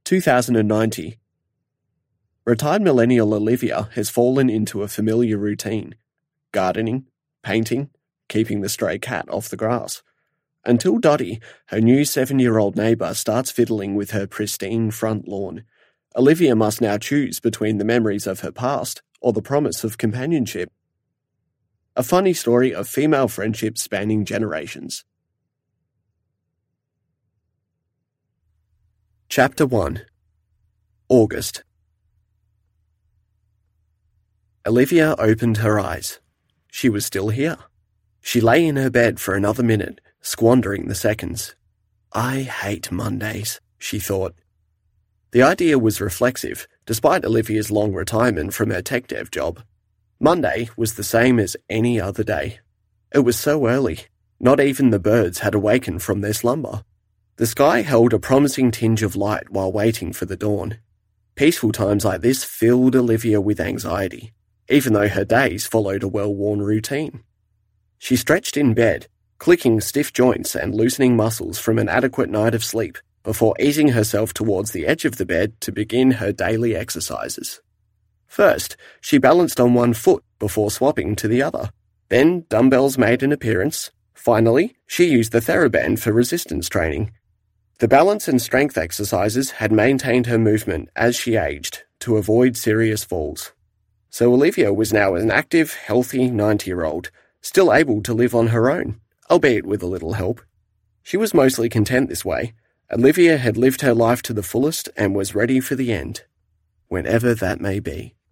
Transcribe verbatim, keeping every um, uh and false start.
two thousand ninety. Retired millennial Olivia has fallen into a familiar routine: gardening, painting, keeping the stray cat off the grass. Until Dottie, her new seven-year-old neighbour, starts fiddling with her pristine front lawn. Olivia must now choose between the memories of her past or the promise of companionship. A funny story of female friendship spanning generations. Chapter one. August. Olivia opened her eyes. She was still here. She lay in her bed for another minute, squandering the seconds. I hate Mondays, she thought. The idea was reflexive, despite Olivia's long retirement from her tech dev job. Monday was the same as any other day. It was so early. Not even the birds had awakened from their slumber. The sky held a promising tinge of light while waiting for the dawn. Peaceful times like this filled Olivia with anxiety, even though her days followed a well-worn routine. She stretched in bed, clicking stiff joints and loosening muscles from an adequate night of sleep, before easing herself towards the edge of the bed to begin her daily exercises. First, she balanced on one foot before swapping to the other. Then dumbbells made an appearance. Finally, she used the TheraBand for resistance training. The balance and strength exercises had maintained her movement as she aged to avoid serious falls. So Olivia was now an active, healthy ninety-year-old, still able to live on her own, albeit with a little help. She was mostly content this way. Olivia had lived her life to the fullest and was ready for the end, whenever that may be.